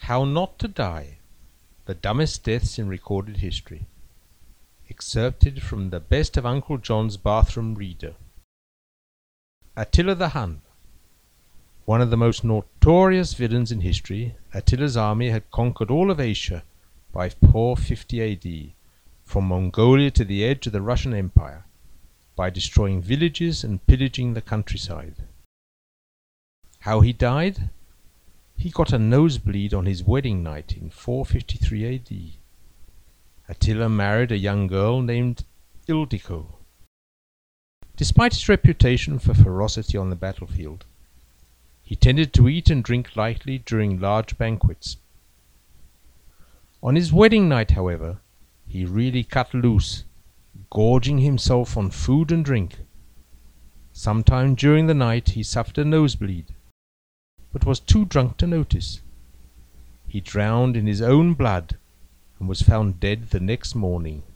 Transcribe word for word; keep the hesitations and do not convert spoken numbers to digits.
How Not to Die. The Dumbest Deaths in Recorded History. Excerpted from the Best of Uncle John's Bathroom Reader. Attila the Hun. One of the most notorious villains in history, Attila's army had conquered all of Asia by four fifty A D, from Mongolia to the edge of the Russian Empire, by destroying villages and pillaging the countryside. How he died? He got a nosebleed on his wedding night in four fifty-three A D. Attila married a young girl named Ildiko. Despite his reputation for ferocity on the battlefield, he tended to eat and drink lightly during large banquets. On his wedding night, however, he really cut loose, gorging himself on food and drink. Sometime during the night he suffered a nosebleed, but was too drunk to notice. He drowned in his own blood and was found dead the next morning.